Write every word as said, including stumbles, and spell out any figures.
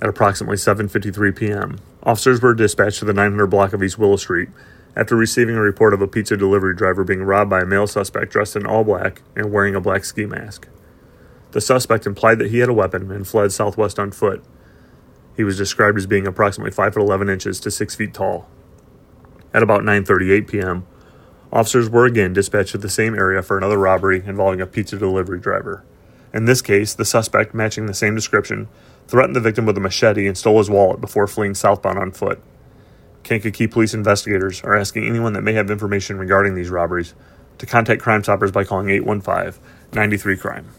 At approximately seven fifty-three p.m., officers were dispatched to the nine hundred block of East Willow Street after receiving a report of a pizza delivery driver being robbed by a male suspect dressed in all black and wearing a black ski mask. The suspect implied that he had a weapon and fled southwest on foot. He was described as being approximately five foot eleven inches to six feet tall. At about nine thirty-eight p.m., officers were again dispatched to the same area for another robbery involving a pizza delivery driver. In this case, the suspect, matching the same description, threatened the victim with a machete and stole his wallet before fleeing southbound on foot. Kankakee police investigators are asking anyone that may have information regarding these robberies to contact Crime Stoppers by calling eight one five, nine three, C R I M E.